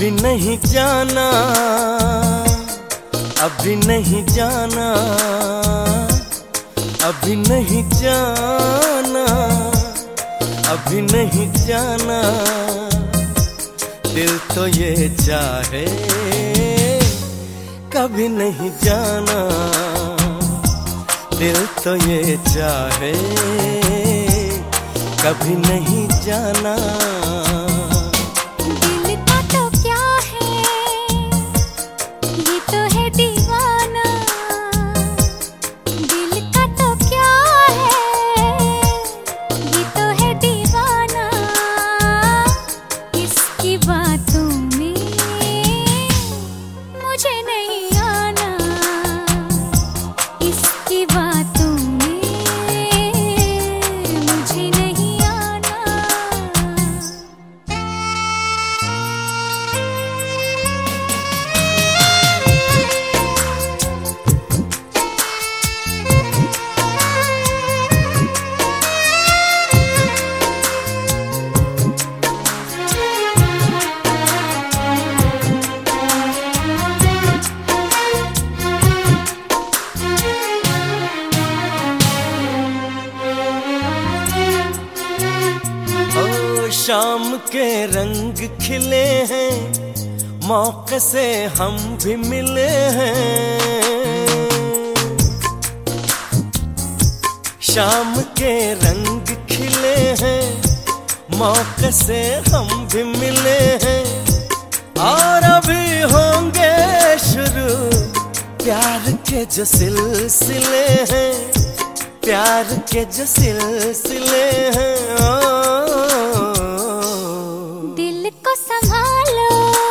अभी नहीं जाना, अभी नहीं जाना, अभी नहीं जाना, अभी नहीं जाना। दिल तो ये चाहे कभी नहीं जाना, दिल तो ये चाहे कभी नहीं जाना। दिल का तो क्या है, ये तो है दीवाना। दिल का तो क्या है, ये तो है दीवाना। इसकी बातों में मुझे नहीं आना, इसकी बातों शाम के रंग खिले हैं, मौके से हम भी मिले हैं। शाम के रंग खिले हैं, मौके से हम भी मिले हैं। और अभी होंगे शुरू प्यार के जो सिलसिले हैं, प्यार के जो सिलसिले हैं। दिल को संभालो,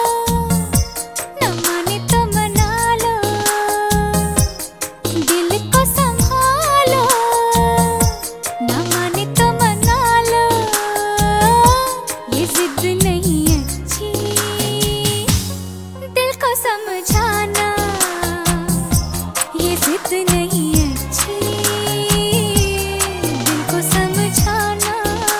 न माने तो मना लो। दिल को संभालो, न माने तो मना लो। ये जिद नहीं अच्छी, दिल को समझाना। ये जिद नहीं अच्छी, दिल को समझाना।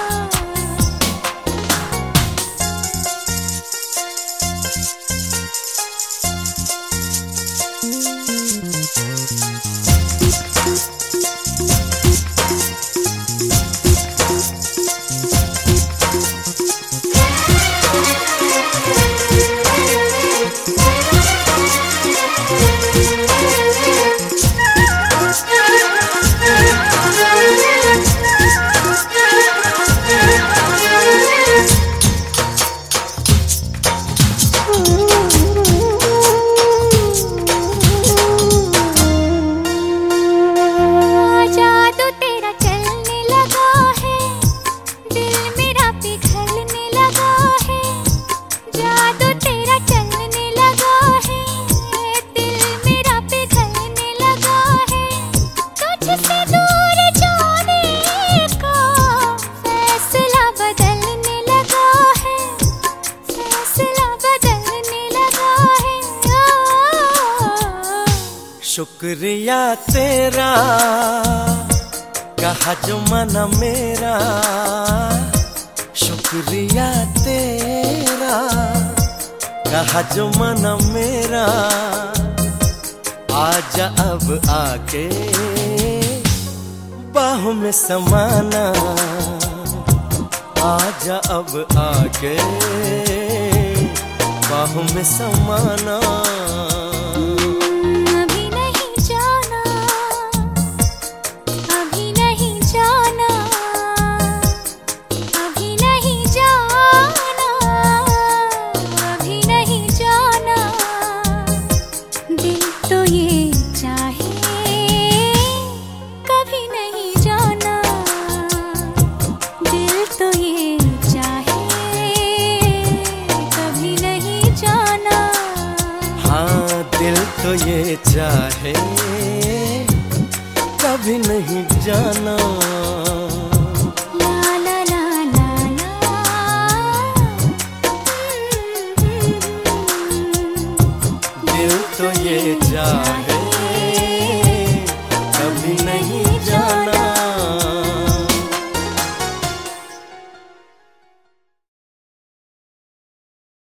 शुक्रिया तेरा कहा जो मना मेरा। शुक्रिया तेरा कहा जो मना मेरा। आजा अब आके बाहों में समाना। आजा अब आके बाहों में समाना। दिल तो ये चाहे कभी नहीं जाना। ला ला ला ला ला। दिल तो ये चाहे